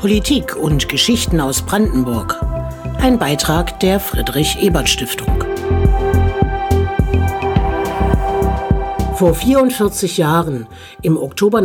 Politik und Geschichten aus Brandenburg. Ein Beitrag der Friedrich-Ebert-Stiftung. Vor 44 Jahren, im Oktober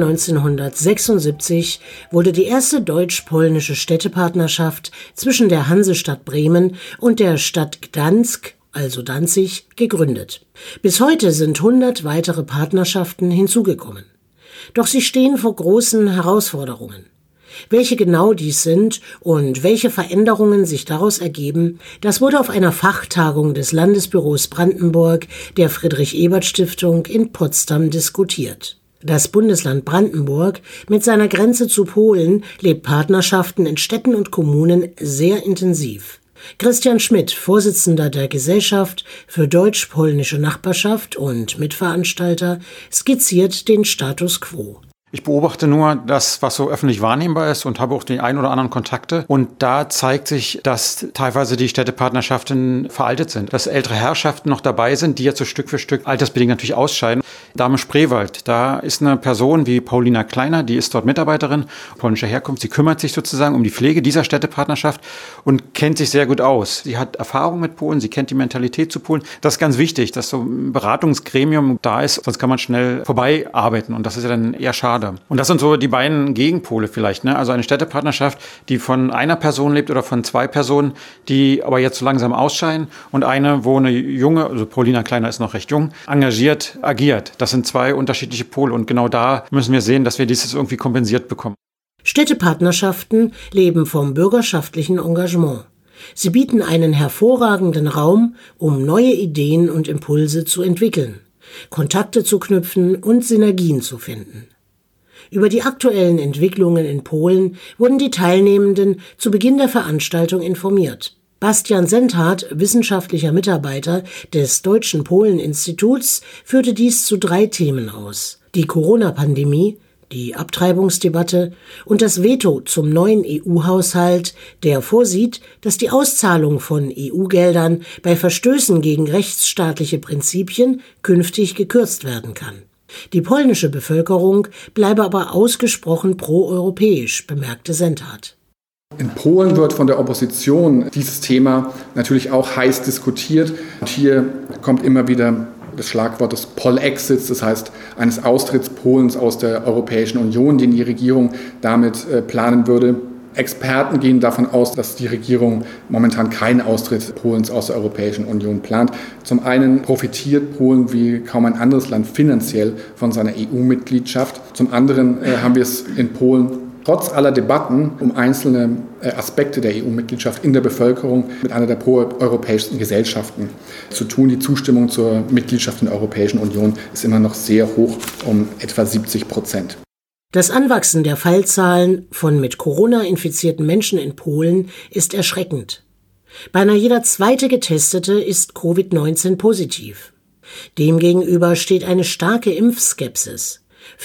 1976, wurde die erste deutsch-polnische Städtepartnerschaft zwischen der Hansestadt Bremen und der Stadt Gdańsk, also Danzig, gegründet. Bis heute sind 100 weitere Partnerschaften hinzugekommen. Doch sie stehen vor großen Herausforderungen. Welche genau dies sind und welche Veränderungen sich daraus ergeben, das wurde auf einer Fachtagung des Landesbüros Brandenburg der Friedrich-Ebert-Stiftung in Potsdam diskutiert. Das Bundesland Brandenburg mit seiner Grenze zu Polen lebt Partnerschaften in Städten und Kommunen sehr intensiv. Christian Schmidt, Vorsitzender der Gesellschaft für deutsch-polnische Nachbarschaft und Mitveranstalter, skizziert den Status quo. Ich beobachte nur das, was so öffentlich wahrnehmbar ist und habe auch die ein oder anderen Kontakte. Und da zeigt sich, dass teilweise die Städtepartnerschaften veraltet sind. Dass ältere Herrschaften noch dabei sind, die jetzt so Stück für Stück altersbedingt natürlich ausscheiden. Dahme-Spreewald, da ist eine Person wie Paulina Kleiner, die ist dort Mitarbeiterin, polnischer Herkunft. Sie kümmert sich sozusagen um die Pflege dieser Städtepartnerschaft und kennt sich sehr gut aus. Sie hat Erfahrung mit Polen, sie kennt die Mentalität zu Polen. Das ist ganz wichtig, dass so ein Beratungsgremium da ist, sonst kann man schnell vorbei arbeiten. Und das ist ja dann eher schade. Und das sind so die beiden Gegenpole vielleicht, ne? Also eine Städtepartnerschaft, die von einer Person lebt oder von zwei Personen, die aber jetzt so langsam ausscheiden, und eine, wo eine junge, also Paulina Kleiner ist noch recht jung, engagiert agiert. Das sind zwei unterschiedliche Pole und genau da müssen wir sehen, dass wir dieses irgendwie kompensiert bekommen. Städtepartnerschaften leben vom bürgerschaftlichen Engagement. Sie bieten einen hervorragenden Raum, um neue Ideen und Impulse zu entwickeln, Kontakte zu knüpfen und Synergien zu finden. Über die aktuellen Entwicklungen in Polen wurden die Teilnehmenden zu Beginn der Veranstaltung informiert. Bastian Senthardt, wissenschaftlicher Mitarbeiter des Deutschen Polen-Instituts, führte dies zu 3 Themen aus: die Corona-Pandemie, die Abtreibungsdebatte und das Veto zum neuen EU-Haushalt, der vorsieht, dass die Auszahlung von EU-Geldern bei Verstößen gegen rechtsstaatliche Prinzipien künftig gekürzt werden kann. Die polnische Bevölkerung bleibe aber ausgesprochen proeuropäisch, bemerkte Senthardt. In Polen wird von der Opposition dieses Thema natürlich auch heiß diskutiert. Und hier kommt immer wieder das Schlagwort des Polexits, das heißt eines Austritts Polens aus der Europäischen Union, den die Regierung damit planen würde. Experten gehen davon aus, dass die Regierung momentan keinen Austritt Polens aus der Europäischen Union plant. Zum einen profitiert Polen wie kaum ein anderes Land finanziell von seiner EU-Mitgliedschaft. Zum anderen haben wir es in Polen trotz aller Debatten um einzelne Aspekte der EU-Mitgliedschaft in der Bevölkerung mit einer der proeuropäischsten Gesellschaften zu tun. Die Zustimmung zur Mitgliedschaft in der Europäischen Union ist immer noch sehr hoch, um etwa 70%. Das Anwachsen der Fallzahlen von mit Corona infizierten Menschen in Polen ist erschreckend. Beinahe jeder zweite Getestete ist Covid-19 positiv. Demgegenüber steht eine starke Impfskepsis.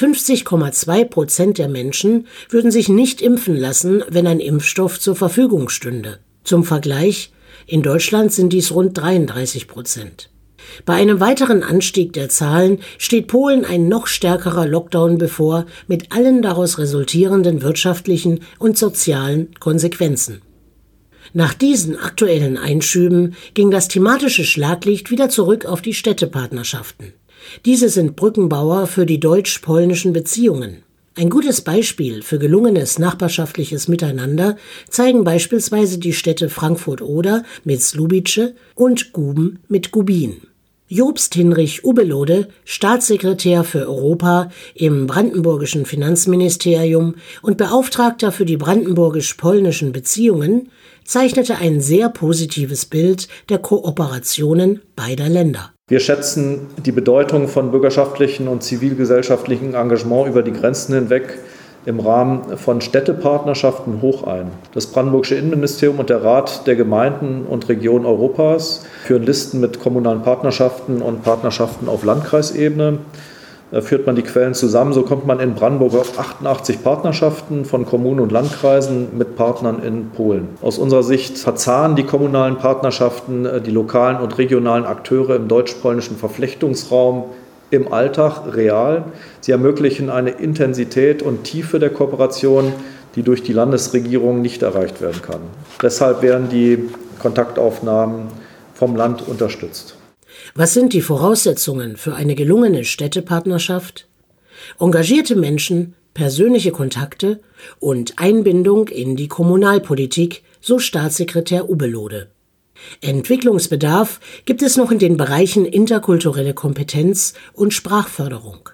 50,2% der Menschen würden sich nicht impfen lassen, wenn ein Impfstoff zur Verfügung stünde. Zum Vergleich, in Deutschland sind dies rund 33%. Bei einem weiteren Anstieg der Zahlen steht Polen ein noch stärkerer Lockdown bevor, mit allen daraus resultierenden wirtschaftlichen und sozialen Konsequenzen. Nach diesen aktuellen Einschüben ging das thematische Schlaglicht wieder zurück auf die Städtepartnerschaften. Diese sind Brückenbauer für die deutsch-polnischen Beziehungen. Ein gutes Beispiel für gelungenes nachbarschaftliches Miteinander zeigen beispielsweise die Städte Frankfurt-Oder mit Słubice und Guben mit Gubin. Jobst Hinrich Ubelode, Staatssekretär für Europa im brandenburgischen Finanzministerium und Beauftragter für die brandenburgisch-polnischen Beziehungen, zeichnete ein sehr positives Bild der Kooperationen beider Länder. Wir schätzen die Bedeutung von bürgerschaftlichen und zivilgesellschaftlichen Engagement über die Grenzen hinweg im Rahmen von Städtepartnerschaften hoch ein. Das Brandenburgische Innenministerium und der Rat der Gemeinden und Regionen Europas führen Listen mit kommunalen Partnerschaften und Partnerschaften auf Landkreisebene. Da führt man die Quellen zusammen, so kommt man in Brandenburg auf 88 Partnerschaften von Kommunen und Landkreisen mit Partnern in Polen. Aus unserer Sicht verzahnen die kommunalen Partnerschaften die lokalen und regionalen Akteure im deutsch-polnischen Verflechtungsraum im Alltag real. Sie ermöglichen eine Intensität und Tiefe der Kooperation, die durch die Landesregierung nicht erreicht werden kann. Deshalb werden die Kontaktaufnahmen vom Land unterstützt. Was sind die Voraussetzungen für eine gelungene Städtepartnerschaft? Engagierte Menschen, persönliche Kontakte und Einbindung in die Kommunalpolitik, so Staatssekretär Ubelode. Entwicklungsbedarf gibt es noch in den Bereichen interkulturelle Kompetenz und Sprachförderung.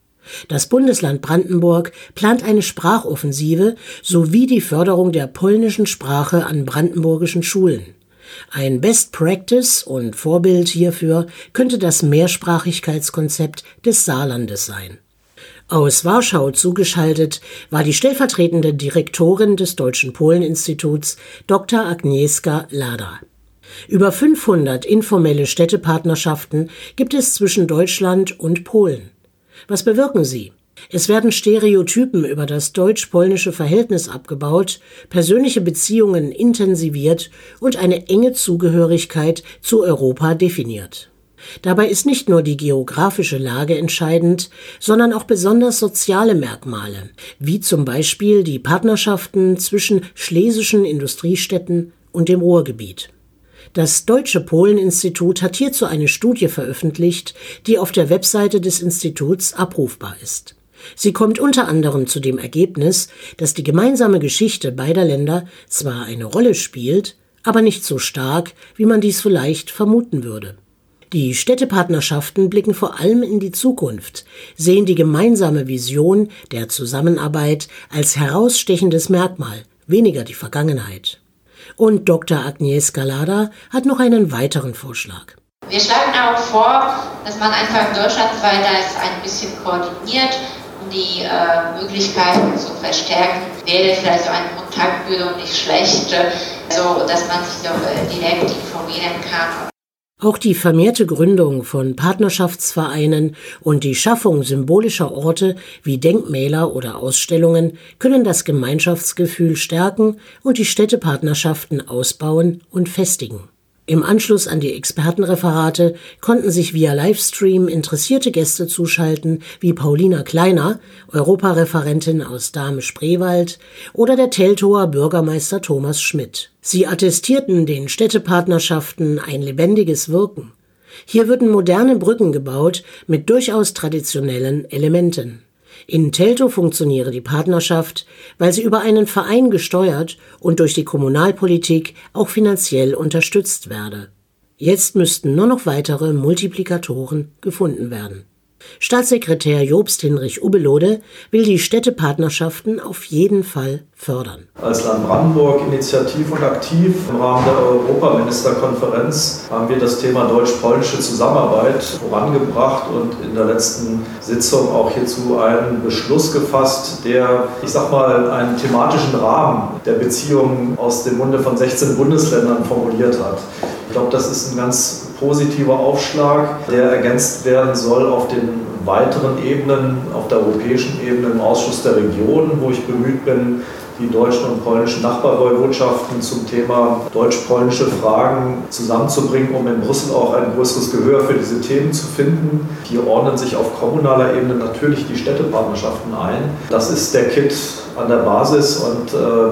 Das Bundesland Brandenburg plant eine Sprachoffensive sowie die Förderung der polnischen Sprache an brandenburgischen Schulen. Ein Best Practice und Vorbild hierfür könnte das Mehrsprachigkeitskonzept des Saarlandes sein. Aus Warschau zugeschaltet war die stellvertretende Direktorin des Deutschen Polen-Instituts Dr. Agnieszka Lada. Über 500 informelle Städtepartnerschaften gibt es zwischen Deutschland und Polen. Was bewirken sie? Es werden Stereotypen über das deutsch-polnische Verhältnis abgebaut, persönliche Beziehungen intensiviert und eine enge Zugehörigkeit zu Europa definiert. Dabei ist nicht nur die geografische Lage entscheidend, sondern auch besonders soziale Merkmale, wie zum Beispiel die Partnerschaften zwischen schlesischen Industriestädten und dem Ruhrgebiet. Das Deutsche Polen-Institut hat hierzu eine Studie veröffentlicht, die auf der Webseite des Instituts abrufbar ist. Sie kommt unter anderem zu dem Ergebnis, dass die gemeinsame Geschichte beider Länder zwar eine Rolle spielt, aber nicht so stark, wie man dies vielleicht vermuten würde. Die Städtepartnerschaften blicken vor allem in die Zukunft, sehen die gemeinsame Vision der Zusammenarbeit als herausstechendes Merkmal, weniger die Vergangenheit. Und Dr. Agnieszka Lada hat noch einen weiteren Vorschlag. Wir schlagen auch vor, dass man einfach deutschlandweit das ein bisschen koordiniert, um die Möglichkeiten zu verstärken. Wäre vielleicht so eine Kontaktbildung nicht schlecht, so dass man sich doch direkt informieren kann. Auch die vermehrte Gründung von Partnerschaftsvereinen und die Schaffung symbolischer Orte wie Denkmäler oder Ausstellungen können das Gemeinschaftsgefühl stärken und die Städtepartnerschaften ausbauen und festigen. Im Anschluss an die Expertenreferate konnten sich via Livestream interessierte Gäste zuschalten, wie Paulina Kleiner, Europareferentin aus Dahme-Spreewald, oder der Teltower Bürgermeister Thomas Schmidt. Sie attestierten den Städtepartnerschaften ein lebendiges Wirken. Hier würden moderne Brücken gebaut mit durchaus traditionellen Elementen. In Teltow funktioniere die Partnerschaft, weil sie über einen Verein gesteuert und durch die Kommunalpolitik auch finanziell unterstützt werde. Jetzt müssten nur noch weitere Multiplikatoren gefunden werden. Staatssekretär Jobst Hinrich Ubelode will die Städtepartnerschaften auf jeden Fall fördern. Als Land Brandenburg initiativ und aktiv im Rahmen der Europaministerkonferenz haben wir das Thema deutsch-polnische Zusammenarbeit vorangebracht und in der letzten Sitzung auch hierzu einen Beschluss gefasst, der, einen thematischen Rahmen der Beziehungen aus dem Munde von 16 Bundesländern formuliert hat. Ich glaube, das ist ein ganz positiver Aufschlag, der ergänzt werden soll auf den weiteren Ebenen, auf der europäischen Ebene im Ausschuss der Regionen, wo ich bemüht bin, die deutschen und polnischen Nachbarwoiwodschaften zum Thema deutsch-polnische Fragen zusammenzubringen, um in Brüssel auch ein größeres Gehör für diese Themen zu finden. Hier ordnen sich auf kommunaler Ebene natürlich die Städtepartnerschaften ein. Das ist der Kit an der Basis und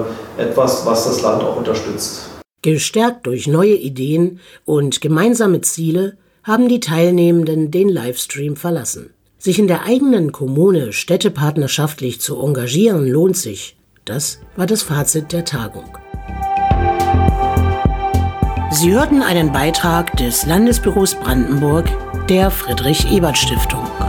etwas, was das Land auch unterstützt. Gestärkt durch neue Ideen und gemeinsame Ziele haben die Teilnehmenden den Livestream verlassen. Sich in der eigenen Kommune städtepartnerschaftlich zu engagieren lohnt sich. Das war das Fazit der Tagung. Sie hörten einen Beitrag des Landesbüros Brandenburg der Friedrich-Ebert-Stiftung.